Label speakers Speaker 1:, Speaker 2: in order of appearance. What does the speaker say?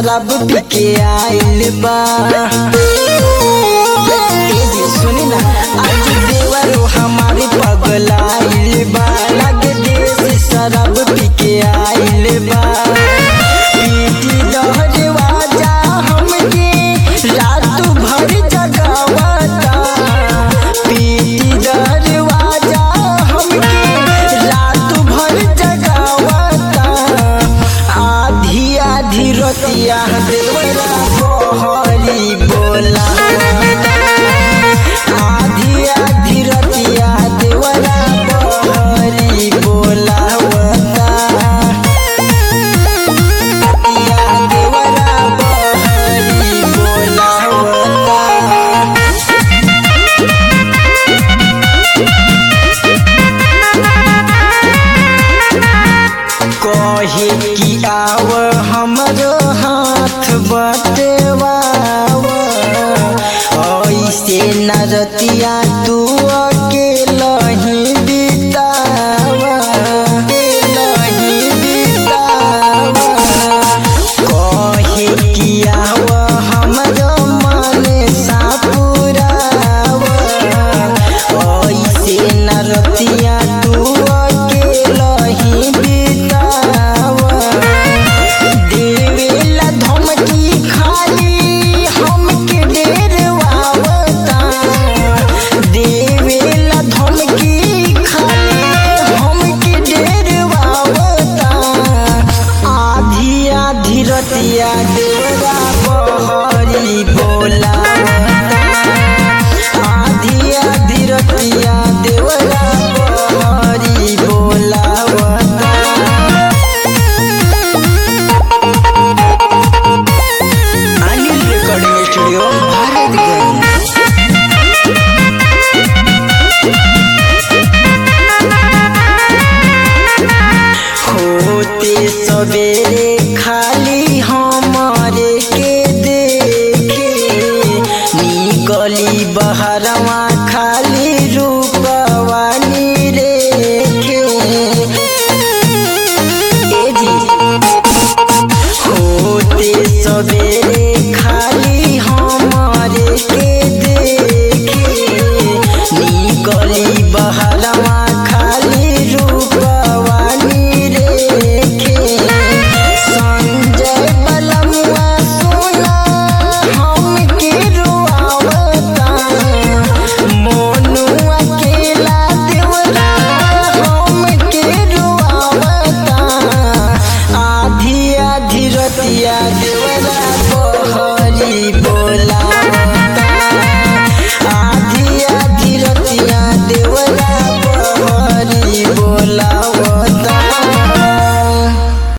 Speaker 1: शराब पी के आइल बा। सुनी ना आज देवरो हमारे पगलाइल बा। लगे देसी शराब पी के आइल बा। पीटी दरवाजा हमके रात भर जगावता। पीटी दरवाजा हमके रात भर जगावता। आधी आधी रतिया देवरा बहरी बोलावता। आधी आधी रतिया देवरा बहरी बोलावता। देवरा बहरी बोलावता। कहे कि आव हमरो हाथ बटवाव। ऐसे न रतिया तू